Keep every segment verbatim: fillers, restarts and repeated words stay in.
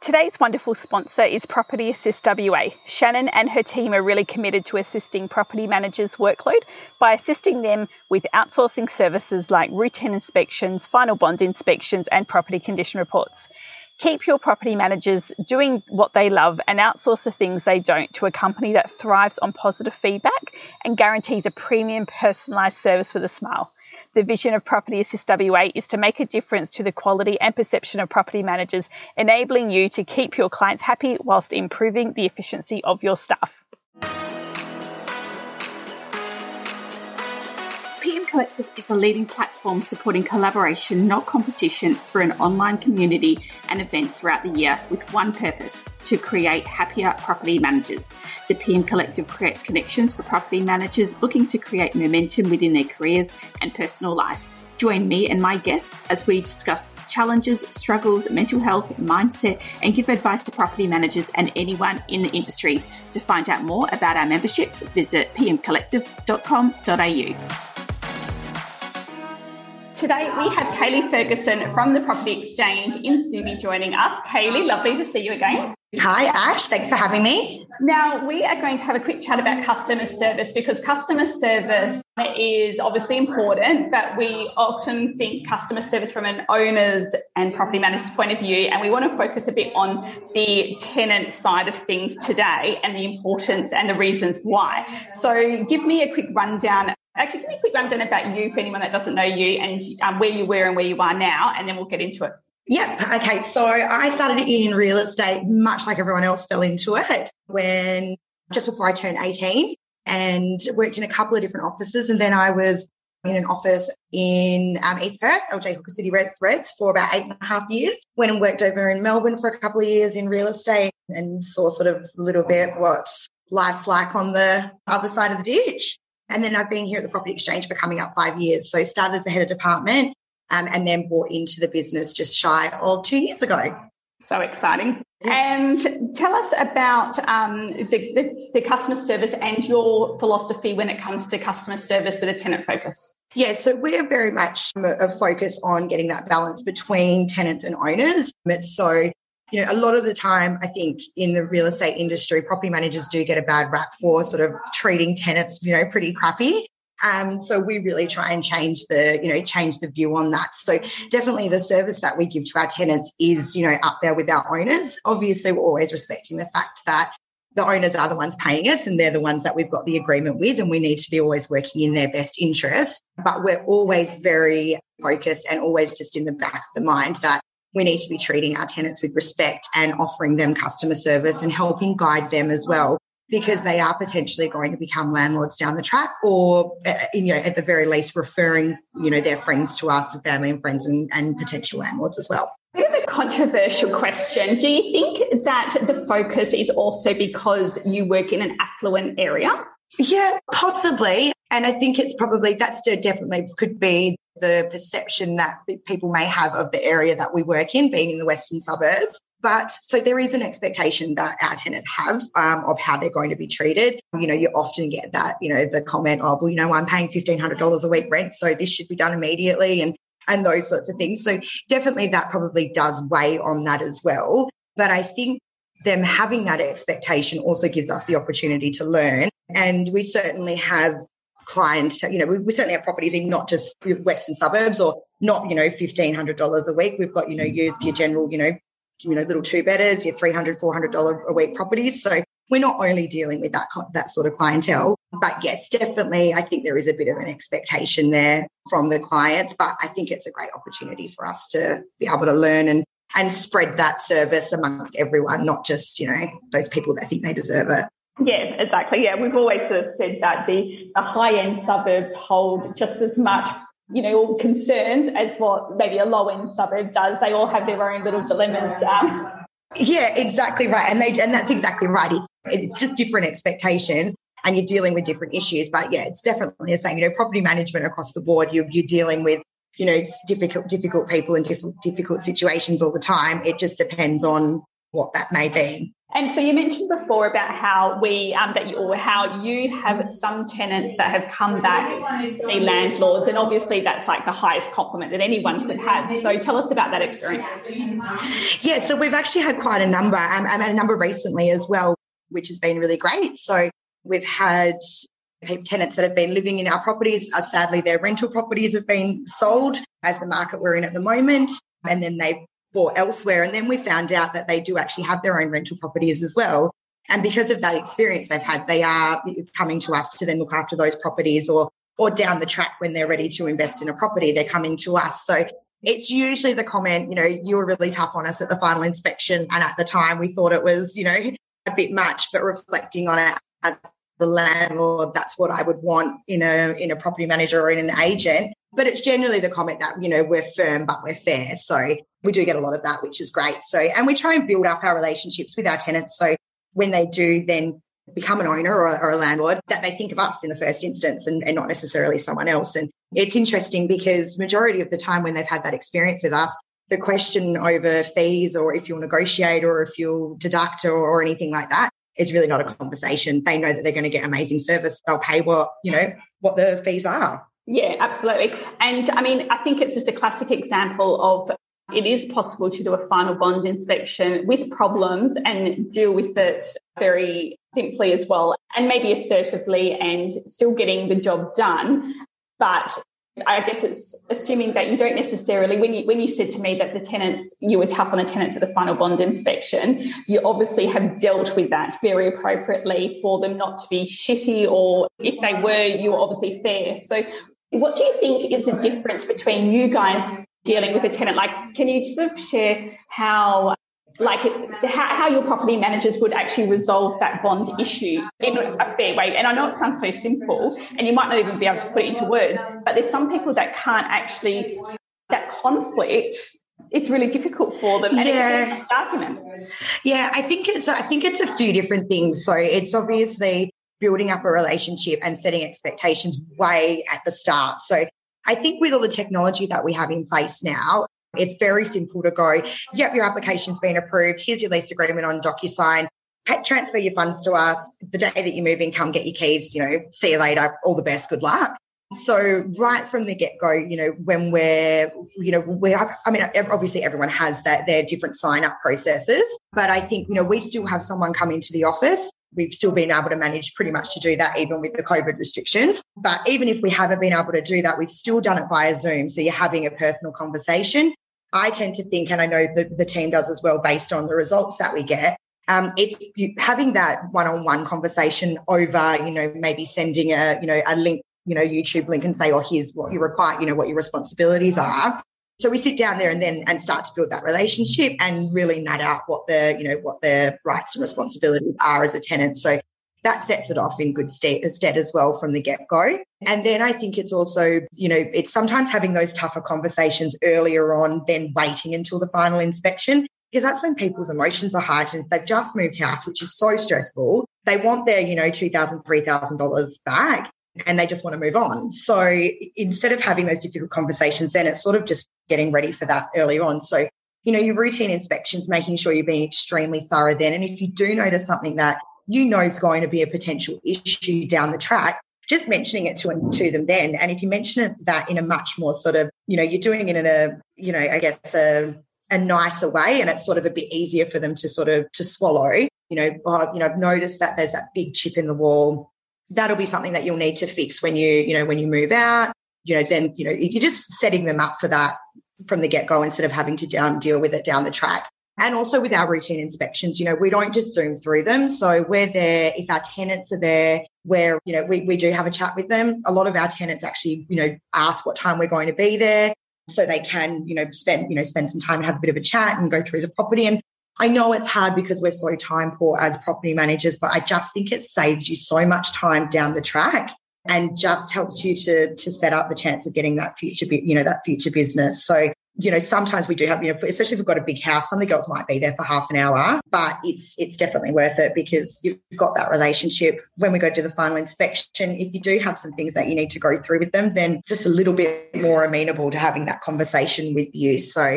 Today's wonderful sponsor is Property Assist W A. Shannon and her team are really committed to assisting property managers' workload by assisting them with outsourcing services like routine inspections, final bond inspections, and property condition reports. Keep your property managers doing what they love and outsource the things they don't to a company that thrives on positive feedback and guarantees a premium personalised service with a smile. The vision of Property Assist W A is to make a difference to the quality and perception of property managers, enabling you to keep your clients happy whilst improving the efficiency of your staff. P M Collective is a leading platform supporting collaboration, not competition, through an online community and events throughout the year with one purpose: to create happier property managers. The P M Collective creates connections for property managers looking to create momentum within their careers and personal life. Join me and my guests as we discuss challenges, struggles, mental health, mindset, and give advice to property managers and anyone in the industry. To find out more about our memberships, visit p m collective dot com dot a u. Today we have Kaylee Ferguson from the Property Exchange in Subi joining us. Kaylee, lovely to see you again. Hi Ash, thanks for having me. Now we are going to have a quick chat about customer service, because customer service is obviously important, but we often think customer service from an owner's and property manager's point of view, and we want to focus a bit on the tenant side of things today and the importance and the reasons why. So give me a quick rundown. Actually, give me a quick rundown about you for anyone that doesn't know you, and um, where you were and where you are now, and then we'll get into it. Yeah, okay. So I started in real estate much like everyone else fell into it when just before I turned eighteen, and worked in a couple of different offices. And then I was in an office in um, East Perth, L J Hooker City Reds, Reds for about eight and a half years. Went and worked over in Melbourne for a couple of years in real estate and saw sort of a little bit what life's like on the other side of the ditch. And then I've been here at the Property Exchange for coming up five years. So started as the head of department um, and then brought into the business just shy of two years ago. So exciting. Yes. And tell us about um, the, the, the customer service and your philosophy when it comes to customer service with a tenant focus. Yeah, so we're very much a focus on getting that balance between tenants and owners. So you know, a lot of the time, I think in the real estate industry, property managers do get a bad rap for sort of treating tenants, you know, pretty crappy. Um, so we really try and change the, you know, change the view on that. So definitely the service that we give to our tenants is, you know, up there with our owners. Obviously, we're always respecting the fact that the owners are the ones paying us and they're the ones that we've got the agreement with, and we need to be always working in their best interest. But we're always very focused and always just in the back of the mind that we need to be treating our tenants with respect and offering them customer service and helping guide them as well, because they are potentially going to become landlords down the track, or, you know, at the very least referring, you know, their friends to us, and family and friends and, and potential landlords as well. A bit of a controversial question. Do you think that the focus is also because you work in an affluent area? Yeah, possibly. And I think it's probably, that's definitely could be the perception that people may have of the area that we work in, being in the western suburbs. But so there is an expectation that our tenants have um, of how they're going to be treated. You know, you often get that, you know, the comment of, well, you know, I'm paying fifteen hundred dollars a week rent, so this should be done immediately, and and those sorts of things. So definitely that probably does weigh on that as well. But I think them having that expectation also gives us the opportunity to learn. And we certainly have clients, you know, we, we certainly have properties in not just western suburbs or not, you know, fifteen hundred dollars a week. We've got, you know, your, your general, you know, you know, little two-bedders, your three hundred dollars, four hundred dollars a week properties. So we're not only dealing with that that sort of clientele. But yes, definitely, I think there is a bit of an expectation there from the clients. But I think it's a great opportunity for us to be able to learn and and spread that service amongst everyone, not just, you know, those people that think they deserve it. Yeah, exactly. Yeah, we've always sort of said that the, the high-end suburbs hold just as much, you know, concerns as what maybe a low-end suburb does. They all have their own little dilemmas. Um. Yeah, exactly right. And they and that's exactly right. It's, it's just different expectations and you're dealing with different issues. But, yeah, it's definitely the same. You know, property management across the board, you're, you're dealing with, you know, it's difficult, difficult people in different, difficult situations all the time. It just depends on what that may be. And so you mentioned before about how we um, that you or how you have some tenants that have come back to be landlords, and obviously that's like the highest compliment that anyone could have. So tell us about that experience. Yeah, so we've actually had quite a number, um, and a number recently as well, which has been really great. So we've had tenants that have been living in our properties. Uh, sadly, their rental properties have been sold as the market we're in at the moment, and then they've bought elsewhere. And then we found out that they do actually have their own rental properties as well. And because of that experience they've had, they are coming to us to then look after those properties, or or down the track when they're ready to invest in a property, they're coming to us. So it's usually the comment, you know, you were really tough on us at the final inspection. And at the time we thought it was, you know, a bit much, but reflecting on it as the landlord, that's what I would want in a in a property manager or in an agent. But it's generally the comment that, you know, we're firm, but we're fair. So we do get a lot of that, which is great. So, and we try and build up our relationships with our tenants. So when they do then become an owner or, or a landlord, that they think of us in the first instance and, and not necessarily someone else. And it's interesting because majority of the time when they've had that experience with us, the question over fees or if you'll negotiate or if you'll deduct or, or anything like that, it's really not a conversation. They know that they're going to get amazing service. They'll pay what, you know, what the fees are. Yeah, absolutely. And I mean, I think it's just a classic example of it is possible to do a final bond inspection with problems and deal with it very simply as well, and maybe assertively and still getting the job done. But I guess it's assuming that you don't necessarily, when you when you said to me that the tenants, you were tough on the tenants at the final bond inspection, you obviously have dealt with that very appropriately for them not to be shitty, or if they were, you were obviously fair. So what do you think is the difference between you guys dealing with a tenant? Like, can you sort of share how, like, how, how your property managers would actually resolve that bond issue in a fair way? And I know it sounds so simple and you might not even be able to put it into words, but there's some people that can't actually, that conflict, it's really difficult for them. And yeah. It's an argument. Yeah, I think it's, I think it's a few different things. So it's obviously building up a relationship and setting expectations way at the start. So I think with all the technology that we have in place now, it's very simple to go, yep, your application's been approved. Here's your lease agreement on DocuSign. Transfer your funds to us. The day that you move in, come get your keys. You know, see you later. All the best. Good luck. So right from the get-go, you know, when we're, you know, we have, I mean, obviously everyone has that, their different sign-up processes, but I think, you know, we still have someone come into the office. We've still been able to manage pretty much to do that even with the COVID restrictions. But even if we haven't been able to do that, we've still done it via Zoom. So you're having a personal conversation. I tend to think, and I know the, the team does as well based on the results that we get, um, it's having that one-on-one conversation over, you know, maybe sending a, you know, a link, you know, YouTube link and say, oh, here's what you require, you know, what your responsibilities are. So we sit down there and then and start to build that relationship and really nut out what the, you know, what their rights and responsibilities are as a tenant. So that sets it off in good stead, stead as well from the get-go. And then I think it's also, you know, it's sometimes having those tougher conversations earlier on than waiting until the final inspection, because that's when people's emotions are heightened. They've just moved house, which is so stressful. They want their, you know, two thousand dollars, three thousand dollars back and they just want to move on. So instead of having those difficult conversations, then it's sort of just getting ready for that early on. So, you know, your routine inspections, making sure you're being extremely thorough then. And if you do notice something that you know is going to be a potential issue down the track, just mentioning it to, to them then. And if you mention it, that in a much more sort of, you know, you're doing it in a, you know, I guess a, a nicer way, and it's sort of a bit easier for them to sort of to swallow, you know, oh, you know, I've noticed that there's that big chip in the wall. That'll be something that you'll need to fix when you, you know, when you move out, you know, then, you know, you're just setting them up for that from the get-go instead of having to um, deal with it down the track. And also with our routine inspections, you know, we don't just zoom through them. So we're there, if our tenants are there, where, you know, we, we do have a chat with them. A lot of our tenants actually, you know, ask what time we're going to be there so they can, you know, spend, you know, spend some time and have a bit of a chat and go through the property. And I know it's hard because we're so time poor as property managers, but I just think it saves you so much time down the track and just helps you to, to set up the chance of getting that future, you know, that future business. So, you know, sometimes we do have, you know, especially if we've got a big house, some of the girls might be there for half an hour, but it's it's definitely worth it because you've got that relationship. When we go to the final inspection, if you do have some things that you need to go through with them, then just a little bit more amenable to having that conversation with you. So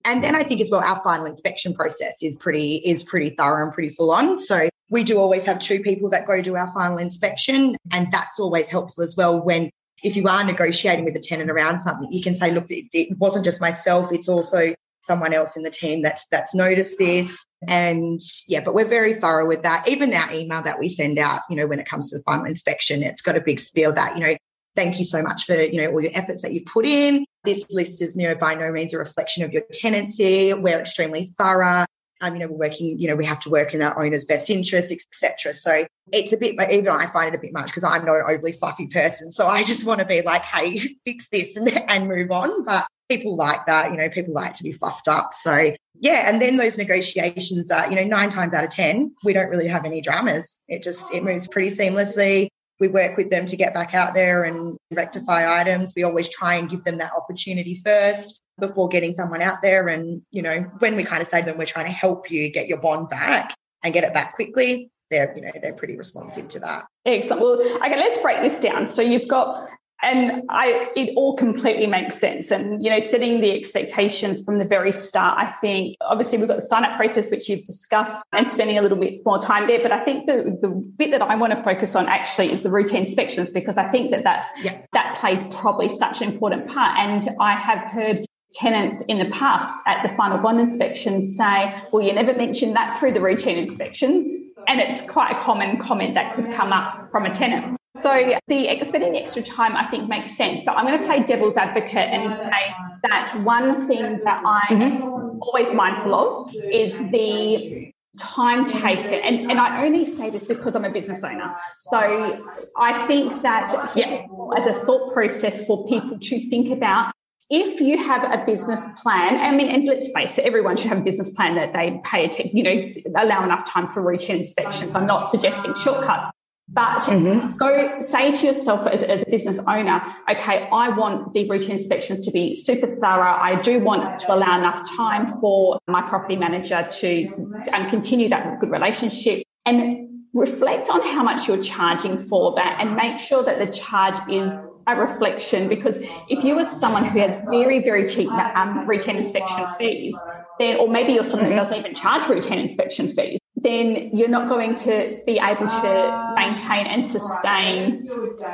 And then I think as well, our final inspection process is pretty is pretty thorough and pretty full on. So we do always have two people that go do our final inspection, and that's always helpful as well when if you are negotiating with a tenant around something, you can say, look, it, it wasn't just myself, it's also someone else in the team that's that's noticed this. And yeah, but we're very thorough with that. Even our email that we send out, you know, when it comes to the final inspection, it's got a big spiel that, you know, thank you so much for, you know, all your efforts that you've put in. This list is, you know, by no means a reflection of your tenancy. We're extremely thorough. Um, you know, we're working, you know, we have to work in our owner's best interest, et cetera. So it's a bit, even I find it a bit much because I'm not an overly fluffy person. So I just want to be like, hey, fix this and, and move on. But people like that, you know, people like to be fluffed up. So yeah, and then those negotiations are, you know, nine times out of ten, we don't really have any dramas. It just, it moves pretty seamlessly. We work with them to get back out there and rectify items. We always try and give them that opportunity first before getting someone out there. And, you know, when we kind of say to them, we're trying to help you get your bond back and get it back quickly, they're, you know, they're pretty responsive to that. Excellent. Well, okay, let's break this down. So you've got, and I, it all completely makes sense. And, you know, setting the expectations from the very start, I think, obviously we've got the sign-up process, which you've discussed, and spending a little bit more time there. But I think the, the bit that I want to focus on actually is the routine inspections, because I think that that's, yes. that plays probably such an important part. And I have heard tenants in the past at the final bond inspection say, well, you never mentioned that through the routine inspections. And it's quite a common comment that could come up from a tenant. So the spending the extra time, I think, makes sense. But I'm going to play devil's advocate and say that one thing that I'm mm-hmm. always mindful of is the time taken. And, and I only say this because I'm a business owner. So I think that yeah. as a thought process for people to think about, if you have a business plan, I mean, and let's face it, everyone should have a business plan that they pay attention, you know, allow enough time for routine inspections. I'm not suggesting shortcuts. But mm-hmm. go say to yourself as, as a business owner, okay, I want the routine inspections to be super thorough. I do want to allow enough time for my property manager to um, continue that good relationship, and reflect on how much you're charging for that, and make sure that the charge is a reflection. Because if you are someone who has very, very cheap um, routine inspection fees, then, or maybe you're someone who doesn't even charge routine inspection fees, then you're not going to be able to maintain and sustain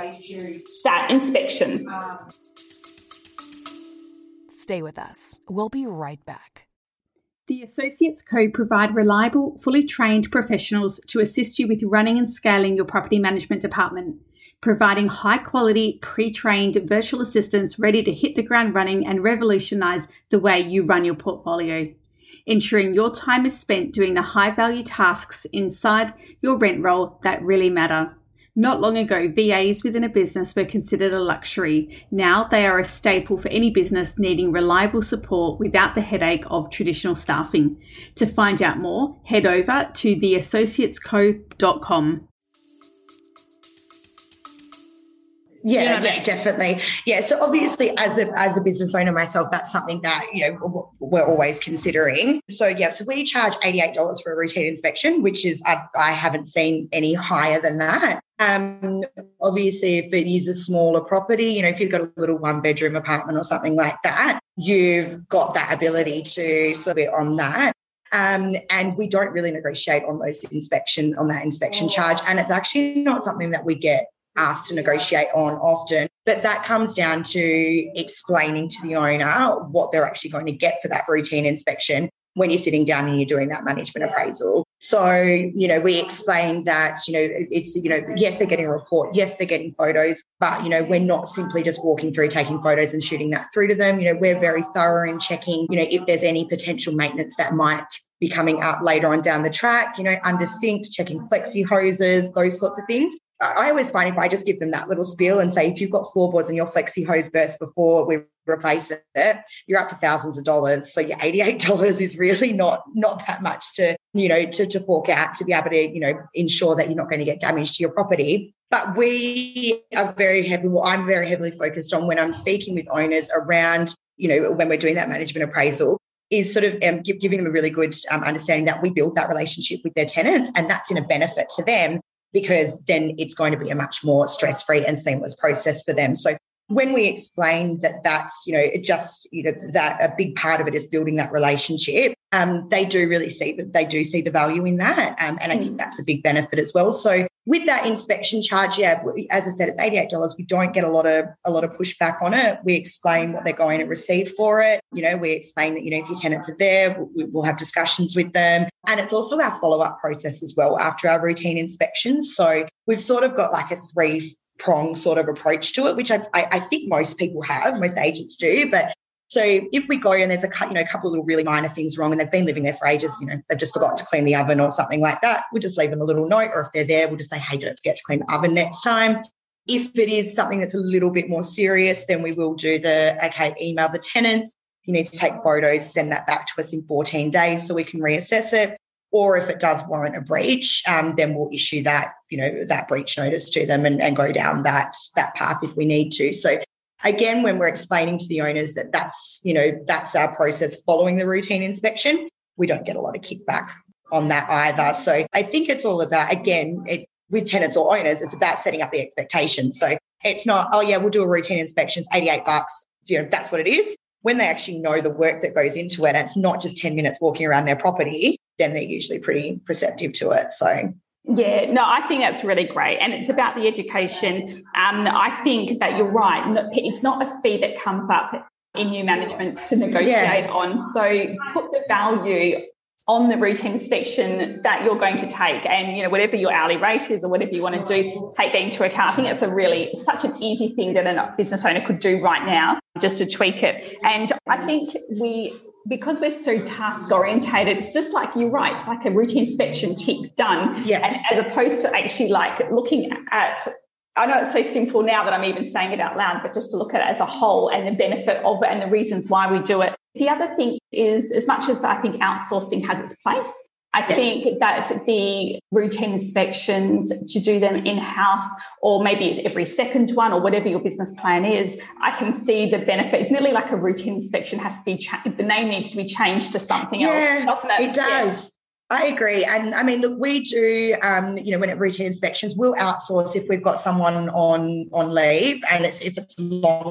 that inspection. Stay with us. We'll be right back. The Associates Co provide reliable, fully trained professionals to assist you with running and scaling your property management department, providing high-quality, pre-trained virtual assistants ready to hit the ground running and revolutionise the way you run your portfolio, ensuring your time is spent doing the high-value tasks inside your rent roll that really matter. Not long ago, V As within a business were considered a luxury. Now they are a staple for any business needing reliable support without the headache of traditional staffing. To find out more, head over to the associates co dot com. Yeah, yeah, definitely. Yeah, so obviously as a as a business owner myself, that's something that, you know, we're always considering. So yeah, so we charge eighty-eight dollars for a routine inspection, which is, I, I haven't seen any higher than that. Um, obviously, if it is a smaller property, you know, if you've got a little one bedroom apartment or something like that, you've got that ability to sort of on that. Um, and we don't really negotiate on those inspection, on that inspection charge. And it's actually not something that we get asked to negotiate on often, but that comes down to explaining to the owner what they're actually going to get for that routine inspection when you're sitting down and you're doing that management appraisal. So, you know, we explained that, you know, it's, you know, yes, they're getting a report, yes, they're getting photos, but, you know, we're not simply just walking through, taking photos and shooting that through to them. You know, we're very thorough in checking, you know, if there's any potential maintenance that might be coming up later on down the track, you know, under sinks, checking flexi hoses, those sorts of things. I always find if I just give them that little spiel and say, if you've got floorboards and your flexi hose burst before we replace it, you're up to thousands of dollars. So your eighty-eight dollars is really not not that much to, you know, to, to fork out to be able to, you know, ensure that you're not going to get damage to your property. But we are very heavy, well, I'm very heavily focused on when I'm speaking with owners around, you know, when we're doing that management appraisal, is sort of um, give, giving them a really good um, understanding that we build that relationship with their tenants, and that's in a benefit to them, because then it's going to be a much more stress-free and seamless process for them. So when we explain that that's, you know, it just, you know, that a big part of it is building that relationship, um, they do really see that they do see the value in that. Um, and I think that's a big benefit as well. So with that inspection charge, yeah, as I said, it's eighty-eight dollars. We don't get a lot of a lot of pushback on it. We explain what they're going to receive for it. You know, we explain that, you know, if your tenants are there, we'll have discussions with them. And it's also our follow-up process as well after our routine inspections. So we've sort of got like a three prong sort of approach to it, which I, I, I think most people have, most agents do. But so if we go and there's a you know a couple of little really minor things wrong and they've been living there for ages, you know, they've just forgotten to clean the oven or something like that, we'll just leave them a little note. Or if they're there, we'll just say, hey, don't forget to clean the oven next time. If it is something that's a little bit more serious, then we will do the, okay, email the tenants. You need to take photos, send that back to us in fourteen days so we can reassess it. Or if it does warrant a breach, um, then we'll issue that, you know, that breach notice to them and, and go down that, that path if we need to. So again, when we're explaining to the owners that that's, you know, that's our process following the routine inspection, we don't get a lot of kickback on that either. So I think it's all about, again, it, with tenants or owners, it's about setting up the expectations. So it's not, oh yeah, we'll do a routine inspection, it's eighty-eight bucks. You know, that's what it is. When they actually know the work that goes into it, and it's not just ten minutes walking around their property, then they're usually pretty receptive to it. So yeah, no, I think that's really great. And it's about the education. Um, I think that you're right. It's not a fee that comes up in new management to negotiate yeah. on. So put the value on the routine inspection that you're going to take, and, you know, whatever your hourly rate is or whatever you want to do, take that into account. I think it's a really, such an easy thing that a business owner could do right now just to tweak it. And I think we, because we're so task orientated, it's just like, you're right, it's like a routine inspection, tick, done. Yeah. And as opposed to actually like looking at, I know it's so simple now that I'm even saying it out loud, but just to look at it as a whole and the benefit of it and the reasons why we do it. The other thing is, as much as I think outsourcing has its place, I yes. think that the routine inspections, to do them in-house, or maybe it's every second one or whatever your business plan is, I can see the benefit. It's nearly like a routine inspection has to be, cha- the name needs to be changed to something yeah, else. Yeah, it does. Yeah. I agree. And I mean, look, we do, um, you know, when at routine inspections, we'll outsource if we've got someone on, on leave, and it's, if it's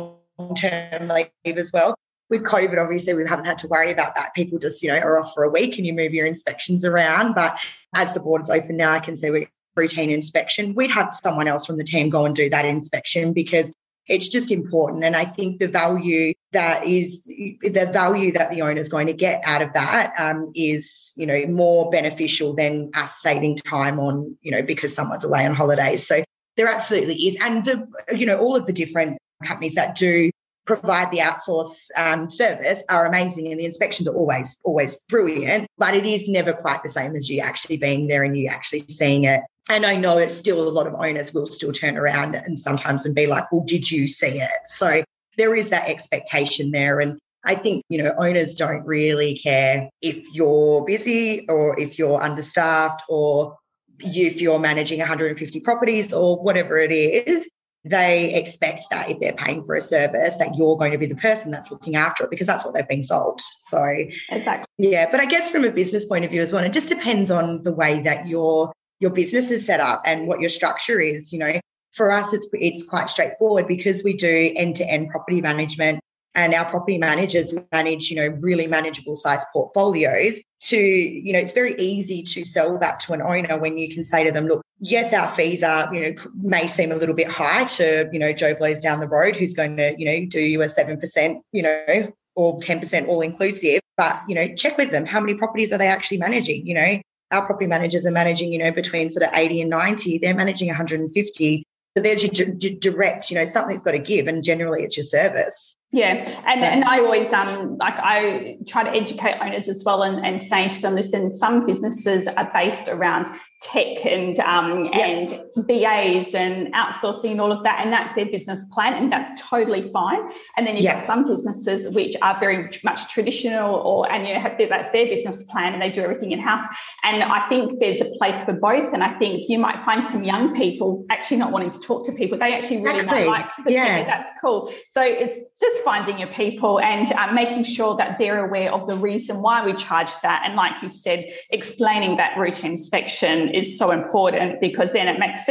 long-term leave as well. With COVID, obviously, we haven't had to worry about that. People just, you know, are off for a week and you move your inspections around. But as the board's open now, I can see we routine inspection. We'd have someone else from the team go and do that inspection because it's just important. And I think the value that is, the value that the owner is going to get out of that um, is, you know, more beneficial than us saving time on, you know, because someone's away on holidays. So there absolutely is. And, the, you know, all of the different companies that do provide the outsource um, service are amazing, and the inspections are always, always brilliant, but it is never quite the same as you actually being there and you actually seeing it. And I know it's still a lot of owners will still turn around and sometimes and be like, well, did you see it? So there is that expectation there. And I think, you know, owners don't really care if you're busy or if you're understaffed or if you're managing one hundred fifty properties or whatever it is. They expect that if they're paying for a service that you're going to be the person that's looking after it, because that's what they've been sold. So exactly. Yeah, but I guess from a business point of view as well, it just depends on the way that your your business is set up and what your structure is. You know, for us, it's it's quite straightforward because we do end-to-end property management, and our property managers manage, you know, really manageable size portfolios. To, you know, it's very easy to sell that to an owner when you can say to them, look, yes, our fees are, you know, may seem a little bit high to, you know, Joe Blows down the road who's going to, you know, do you a seven percent, you know, or ten percent all inclusive. But, you know, check with them. How many properties are they actually managing? You know, our property managers are managing, you know, between sort of eighty and ninety. They're managing one hundred fifty. So there's your d- direct, you know, something's got to give, and generally it's your service. Yeah, and and I always um like I try to educate owners as well, and, and say to them, listen, some businesses are based around tech and um yeah. and B As and outsourcing and all of that, and that's their business plan, and that's totally fine. And then you've yeah. got some businesses which are very much traditional, or and you know have their, that's their business plan, and they do everything in house. And I think there's a place for both. And I think you might find some young people actually not wanting to talk to people. They actually really exactly. might like the yeah. tech. That's cool. So it's just finding your people and uh, making sure that they're aware of the reason why we charge that. And like you said, explaining that routine inspection is so important, because then it makes sense.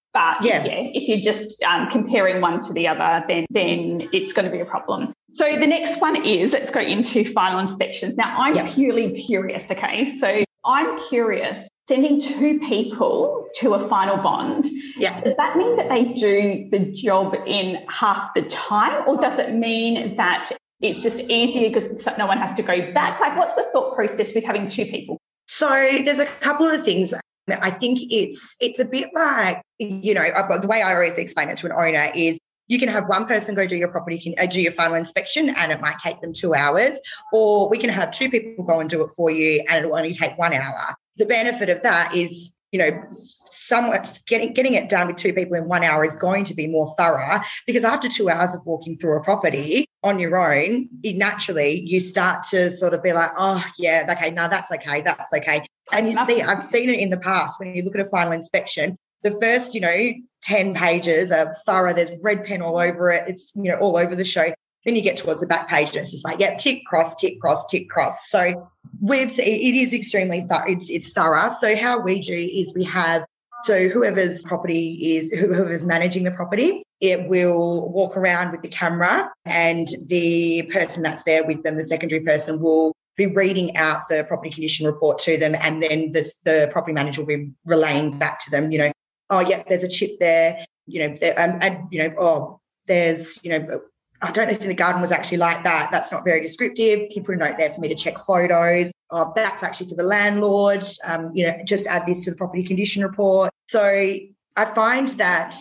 But yeah, yeah if you're just um, comparing one to the other, then then it's going to be a problem. So the next one is, let's go into final inspections. Now, I'm yeah. purely curious, okay? So I'm curious, sending two people to a final bond, Yeah. does that mean that they do the job in half the time, or does it mean that it's just easier because no one has to go back? Like, what's the thought process with having two people? So there's a couple of things. I think it's it's a bit like, you know, the way I always explain it to an owner is you can have one person go do your property, uh, do your final inspection, and it might take them two hours, or we can have two people go and do it for you and it will only take one hour. The benefit of that is, you know, somewhat getting getting it done with two people in one hour is going to be more thorough, because after two hours of walking through a property on your own, it naturally you start to sort of be like, oh yeah, okay, no, that's okay, that's okay. And you see, I've seen it in the past when you look at a final inspection, the first, you know, ten pages are thorough. There's red pen all over it. It's, you know, all over the show. Then you get towards the back page and it's just like, yeah, tick, cross, tick, cross, tick, cross. So we've, it is extremely thorough. It's, it's thorough. So how we do is we have, so whoever's property is, whoever's managing the property, it will walk around with the camera, and the person that's there with them, the secondary person, will be reading out the property condition report to them, and then this, the property manager will be relaying back to them, you know, oh, yeah, there's a chip there, you know, there, um, and, you know, oh, there's, you know, I don't know if the garden was actually like that. That's not very descriptive. Can you put a note there for me to check photos? Oh, that's actually for the landlord. Um, you know, just add this to the property condition report. So I find that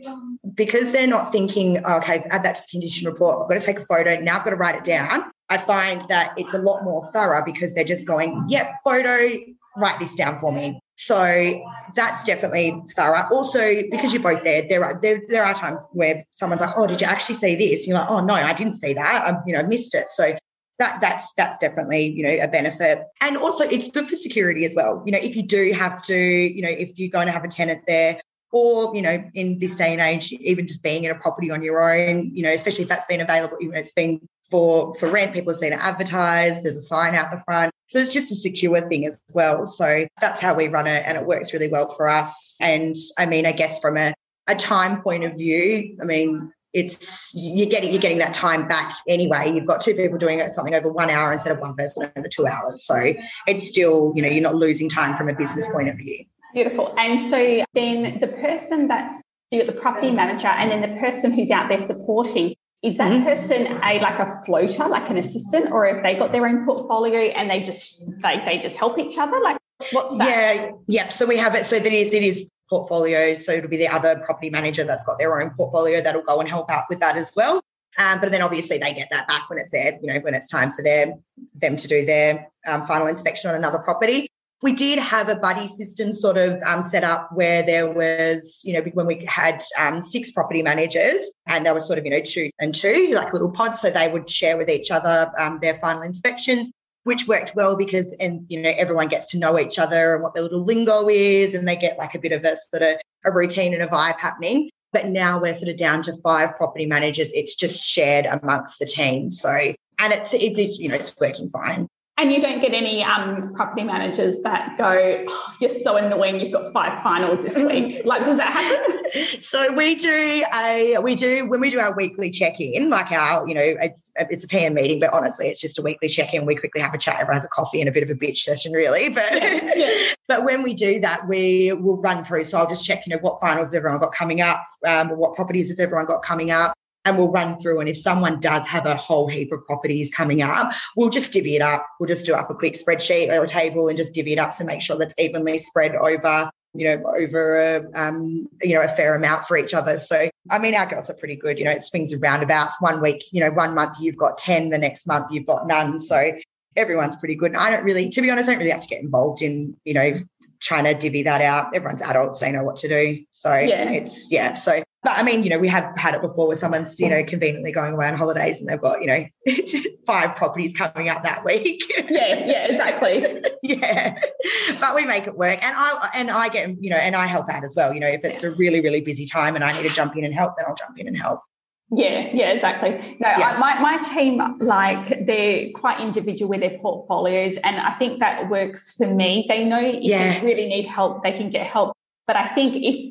because they're not thinking, oh, okay, add that to the condition report, I've got to take a photo, now I've got to write it down. I find that it's a lot more thorough because they're just going, yep, photo, write this down for me. So that's definitely thorough. Also, because you're both there, there are there, there are times where someone's like, oh, did you actually see this? And you're like, oh, no, I didn't see that. I, you know, missed it. So that that's that's definitely, you know, a benefit. And also it's good for security as well. You know, if you do have to, you know, if you're going to have a tenant there, or, you know, in this day and age, even just being in a property on your own, you know, especially if that's been available, you know, it's been for, for rent, people have seen it advertised, there's a sign out the front. So it's just a secure thing as well. So that's how we run it, and it works really well for us. And I mean, I guess from a, a time point of view, I mean, it's you're getting you're getting that time back anyway. You've got two people doing it, something over one hour instead of one person over two hours. So it's still, you know, you're not losing time from a business point of view. Beautiful. And so then the person that's, so you got the property manager, and then the person who's out there supporting, is that mm-hmm. person a like a floater, like an assistant, or have they got their own portfolio and they just they, they just help each other? Like, what's that? Yeah, yeah. So we have it. So that is it is portfolio. So it'll be the other property manager that's got their own portfolio that'll go and help out with that as well. Um, but then obviously they get that back when it's there, you know, when it's time for them them to do their um, final inspection on another property. We did have a buddy system sort of um, set up where there was, you know, when we had um, six property managers, and there was sort of, you know, two and two, like little pods, so they would share with each other um, their final inspections, which worked well because, and, you know, everyone gets to know each other and what their little lingo is, and they get like a bit of a sort of a routine and a vibe happening. But now we're sort of down to five property managers. It's just shared amongst the team. So, and it's, it's you know, it's working fine. And you don't get any um, property managers that go, oh, you're so annoying, you've got five finals this week. Like, does that happen? So we do a, we do, when we do our weekly check-in, like our, you know, it's, it's a P M meeting, but honestly, it's just a weekly check-in. We quickly have a chat, everyone has a coffee and a bit of a bitch session, really. But, yeah, yeah. But when we do that, we will run through. So I'll just check, you know, what finals everyone got coming up, um, what properties has everyone got coming up. And we'll run through, and if someone does have a whole heap of properties coming up, we'll just divvy it up. We'll just do up a quick spreadsheet or a table and just divvy it up to make sure that's evenly spread over, you know, over a, um, you know, a fair amount for each other. So, I mean, our girls are pretty good. You know, it swings and roundabouts. One week, you know, one month you've got ten, the next month you've got none. So everyone's pretty good. And I don't really, to be honest, I don't really have to get involved in, you know, trying to divvy that out. Everyone's adults, they know what to do. So yeah. it's, yeah. So, but I mean, you know, we have had it before where someone's, you know, conveniently going away on holidays and they've got, you know, five properties coming up that week. Yeah, yeah, exactly. Yeah. But we make it work. And I, and I get, you know, and I help out as well. You know, if it's a really, really busy time and I need to jump in and help, then I'll jump in and help. Yeah, yeah, exactly. No, yeah. I, my, my team, like, they're quite individual with their portfolios, and I think that works for me. They know if yeah. they really need help, they can get help. But I think if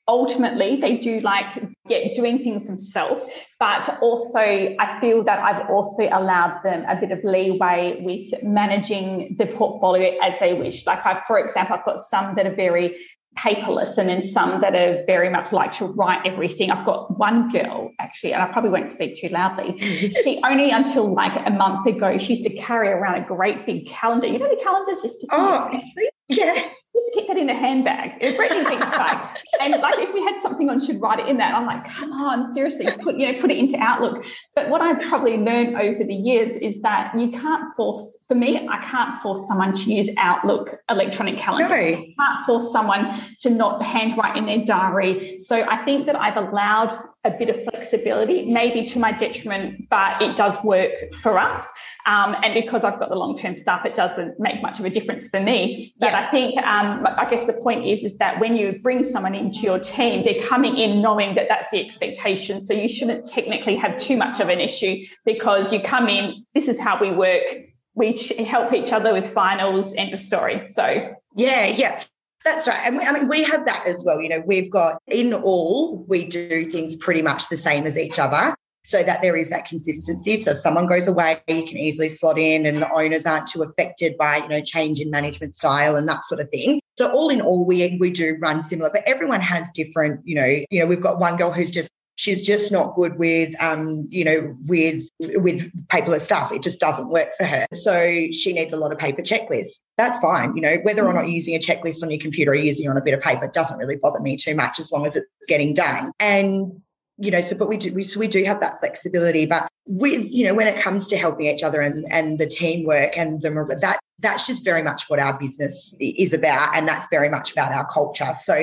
ultimately they do like yeah, doing things themselves, but also I feel that I've also allowed them a bit of leeway with managing the portfolio as they wish. Like I, for example, I've got some that are very paperless and then some that are very much like to write everything. I've got one girl actually, and I probably won't speak too loudly. She only until like a month ago, she used to carry around a great big calendar. You know the calendars just to oh, yeah. Used to keep that in a handbag, a great big bag. And like if we had something on, she'd write it in that. I'm like, come on, seriously, put you know, put it into Outlook. But what I've probably learned over the years is that you can't force. For me, I can't force someone to use Outlook electronic calendar. No. I can't force someone to not handwrite in their diary. So I think that I've allowed a bit of flexibility, maybe to my detriment, but it does work for us. Um, and because I've got the long-term stuff, it doesn't make much of a difference for me. But yeah. I think, um, I guess the point is, is that when you bring someone into your team, they're coming in knowing that that's the expectation. So you shouldn't technically have too much of an issue because you come in, this is how we work. We help each other with finals, end of story. So yeah, yeah. That's right. And we, I mean, we have that as well. You know, we've got in all, we do things pretty much the same as each other so that there is that consistency. So if someone goes away, you can easily slot in and the owners aren't too affected by, you know, change in management style and that sort of thing. So all in all, we we do run similar, but everyone has different, you know, you know, we've got one girl who's just, she's just not good with, um, you know, with with paperless stuff. It just doesn't work for her. So she needs a lot of paper checklists. That's fine. You know, whether or not you're using a checklist on your computer or using it on a bit of paper doesn't really bother me too much as long as it's getting done. And, you know, so, but we do, we, so we do have that flexibility. But with, you know, when it comes to helping each other and, and the teamwork and the, that, that's just very much what our business is about. And that's very much about our culture. So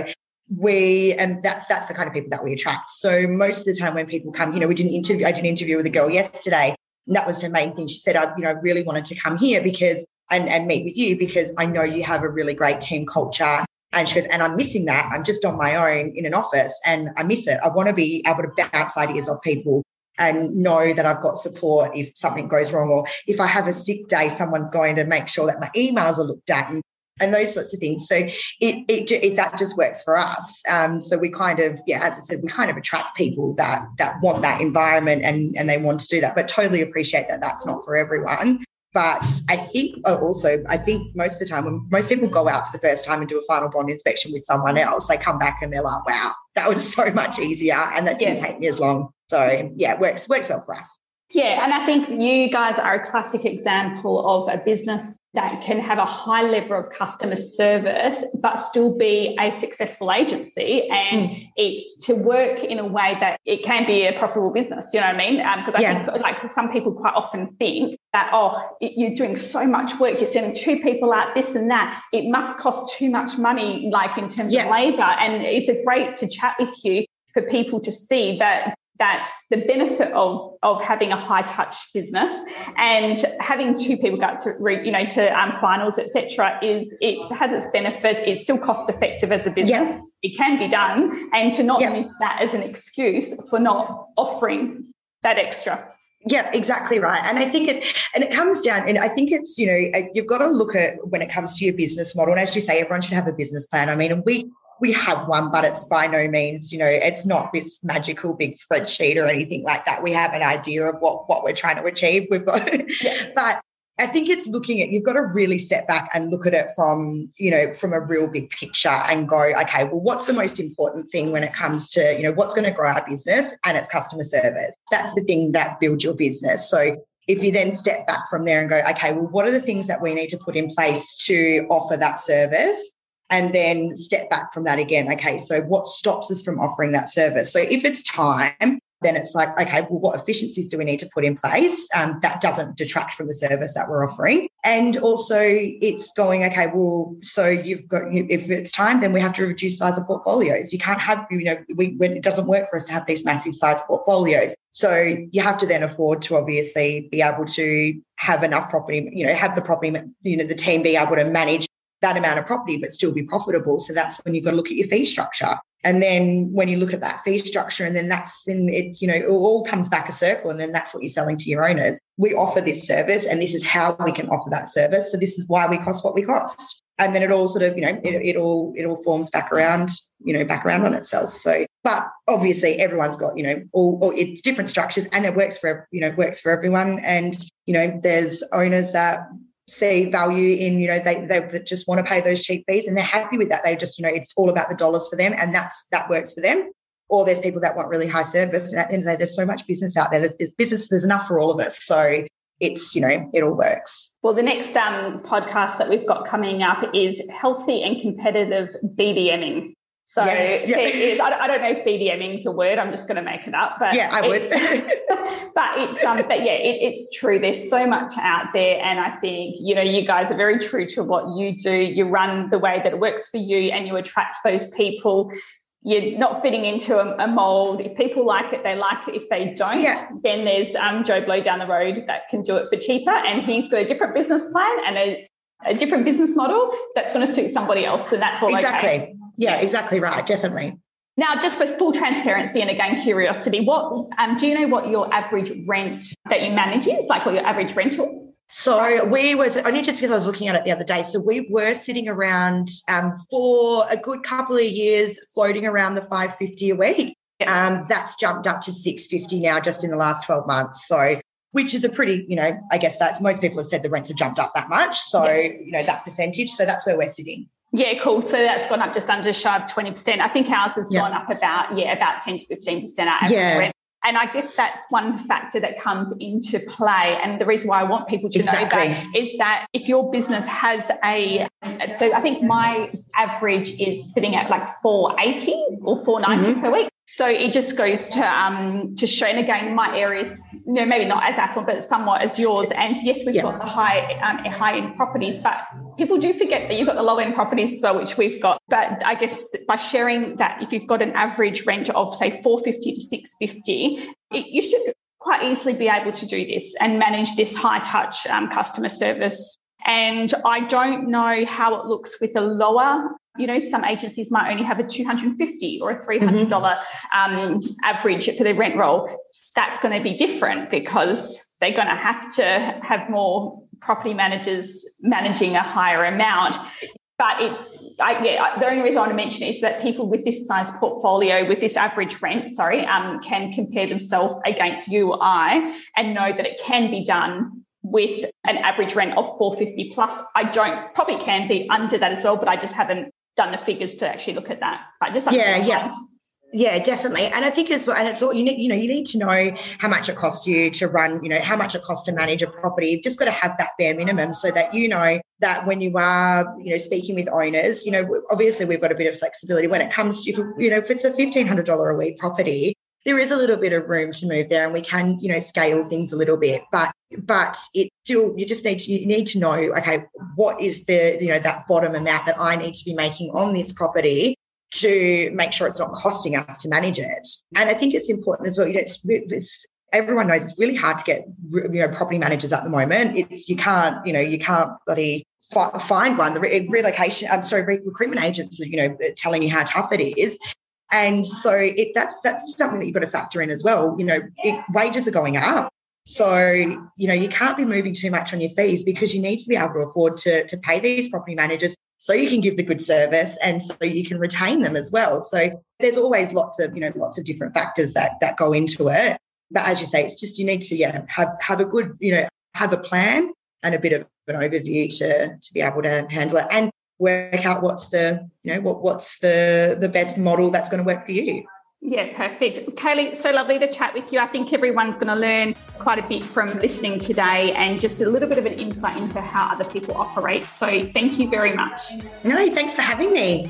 we, and that's, that's the kind of people that we attract. So most of the time when people come, you know, we did an interview, I did an interview with a girl yesterday, and that was her main thing. She said, I, you know, really wanted to come here because, and, and meet with you because I know you have a really great team culture. And she goes, and I'm missing that. I'm just on my own in an office and I miss it. I want to be able to bounce ideas off people and know that I've got support if something goes wrong, or if I have a sick day, someone's going to make sure that my emails are looked at and, and those sorts of things. So it, it, it that just works for us. Um, so we kind of, yeah, as I said, we kind of attract people that that want that environment and, and they want to do that, but totally appreciate that that's not for everyone. But I think also, I think most of the time when most people go out for the first time and do a final bond inspection with someone else, they come back and they're like, wow, that was so much easier and that didn't yeah. take me as long. So, yeah, it works, works well for us. Yeah, and I think you guys are a classic example of a business that can have a high level of customer service but still be a successful agency, and mm. it's to work in a way that it can be a profitable business, you know what I mean? Because um, I yeah. think like some people quite often think that, oh, it, you're doing so much work, you're sending two people out, this and that, it must cost too much money, like in terms yeah. of labour. And it's a great to chat with you for people to see that that the benefit of of having a high touch business and having two people go to you know to um, finals, et cetera, is it has its benefits. It's still cost effective as a business. Yes. It can be done, and to not yep. use that as an excuse for not offering that extra. Yeah, exactly right. And I think it's, and it comes down, and I think it's, you know, you've got to look at when it comes to your business model. And as you say, everyone should have a business plan. I mean, and we. We have one, but it's by no means, you know, it's not this magical big spreadsheet or anything like that. We have an idea of what, what we're trying to achieve. We've got, yeah. but I think it's looking at, you've got to really step back and look at it from, you know, from a real big picture and go, okay, well, what's the most important thing when it comes to, you know, what's going to grow our business? And it's customer service. That's the thing that builds your business. So if you then step back from there and go, okay, well, what are the things that we need to put in place to offer that service? And then step back from that again. Okay, so what stops us from offering that service? So if it's time, then it's like, okay, well, what efficiencies do we need to put in place? Um, that doesn't detract from the service that we're offering. And also it's going, okay, well, so you've got, if it's time, then we have to reduce size of portfolios. You can't have, you know, we, when it doesn't work for us to have these massive size portfolios. So you have to then afford to obviously be able to have enough property, you know, have the property, you know, the team be able to manage that amount of property but still be profitable. So that's when you've got to look at your fee structure. And then when you look at that fee structure, and then that's then it, you know, it all comes back a circle, and then that's what you're selling to your owners. We offer this service and this is how we can offer that service. So this is why we cost what we cost. And then it all sort of, you know, it, it all it all forms back around, you know, back around on itself. So, but obviously everyone's got, you know, all, all it's different structures, and it works for, you know, works for everyone. And, you know, there's owners that see value in, you know, they they just want to pay those cheap fees and they're happy with that. They just, you know, it's all about the dollars for them, and that's that works for them. Or there's people that want really high service, and at the end of the day, there's so much business out there. There's business, there's enough for all of us. So it's, you know, it all works. Well, the next um, podcast that we've got coming up is healthy and competitive BDMing. So yes, yeah. it is, I don't know if BDMing is a word. I'm just going to make it up. But yeah, I would. but it's um, but yeah, it, it's true. There's so much out there, and I think, you know, you guys are very true to what you do. You run the way that it works for you, and you attract those people. You're not fitting into a, a mold. If people like it, they like it. If they don't, yeah. then there's um, Joe Blow down the road that can do it for cheaper, and he's got a different business plan and a, a different business model that's going to suit somebody else, and that's all exactly. okay. Yeah, exactly right, definitely. Now, just for full transparency and again curiosity, what um, do you know what your average rent that you manage is, like what your average rental? So we were, only just because I was looking at it the other day, so we were sitting around um, for a good couple of years floating around the five fifty a week. Yep. Um, that's jumped up to six fifty now just in the last twelve months. So, which is a pretty, you know, I guess that's, most people have said the rents have jumped up that much. So, yep. you know, that percentage. So that's where we're sitting. Yeah, cool. So that's gone up just under shy of twenty percent. I think ours has yep. gone up about, yeah, about ten to fifteen percent our average yeah. rent. And I guess that's one factor that comes into play. And the reason why I want people to exactly. know that is that if your business has a, so I think my average is sitting at like four eighty or four ninety mm-hmm. per week. So it just goes to um to show, and again, my areas, you know, maybe not as affluent, but somewhat as yours. And yes, we've yeah. got the high um, high end properties, but people do forget that you've got the low end properties as well, which we've got. But I guess by sharing that, if you've got an average rent of say four fifty to six fifty, it, you should quite easily be able to do this and manage this high touch um, customer service. And I don't know how it looks with a lower. You know, some agencies might only have a two hundred fifty dollars or a three hundred dollars mm-hmm. um, average for their rent roll. That's going to be different because they're going to have to have more property managers managing a higher amount. But it's, I, yeah, the only reason I want to mention it is that people with this size portfolio, with this average rent, sorry, um, can compare themselves against you or I and know that it can be done with an average rent of four fifty plus. I don't, probably can be under that as well, but I just haven't done the figures to actually look at that. But just yeah, yeah. Yeah, definitely. And I think as well, and it's all you need, you know, you need to know how much it costs you to run, you know, how much it costs to manage a property. You've just got to have that bare minimum so that you know that when you are, you know, speaking with owners, you know, obviously we've got a bit of flexibility when it comes to, if, you know, if it's a fifteen hundred dollars a week property, there is a little bit of room to move there and we can, you know, scale things a little bit. But but it still, you just need to, you need to know, okay, what is the, you know, that bottom amount that I need to be making on this property to make sure it's not costing us to manage it. And I think it's important as well, you know, it's, it's everyone knows it's really hard to get, you know, property managers at the moment. It's, you can't, you know, you can't bloody find one. The relocation, I'm sorry, recruitment agents are, you know, telling you how tough it is. And so it, that's that's something that you've got to factor in as well. You know, it, wages are going up. So, you know, you can't be moving too much on your fees because you need to be able to afford to, to pay these property managers so you can give the good service and so you can retain them as well. So there's always lots of, you know, lots of different factors that that go into it. But as you say, it's just you need to, yeah, have, have a good, you know, have a plan and a bit of an overview to, to be able to handle it and work out what's the, you know, what what's the, the best model that's going to work for you. Yeah, perfect. Kaylee, so lovely to chat with you. I think everyone's going to learn quite a bit from listening today and just a little bit of an insight into how other people operate. So thank you very much. No, thanks for having me.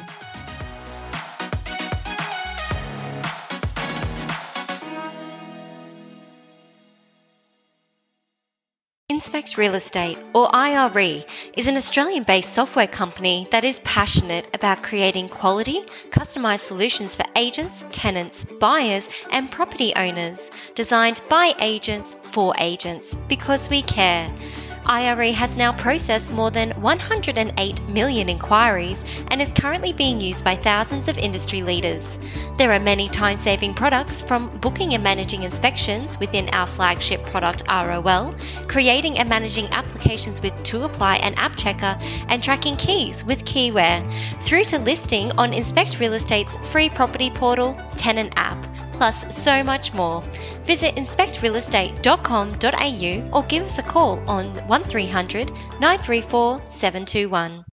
Inspect Real Estate, or I R E, is an Australian-based software company that is passionate about creating quality, customised solutions for agents, tenants, buyers and property owners, designed by agents for agents, because we care. I R E has now processed more than one hundred eight million inquiries and is currently being used by thousands of industry leaders. There are many time-saving products, from booking and managing inspections within our flagship product R O L, creating and managing applications with To Apply and App Checker, and tracking keys with Keyware, through to listing on Inspect Real Estate's free property portal, Tenant app, plus so much more. Visit inspect real estate dot com dot a u or give us a call on one three hundred nine three four seven two one.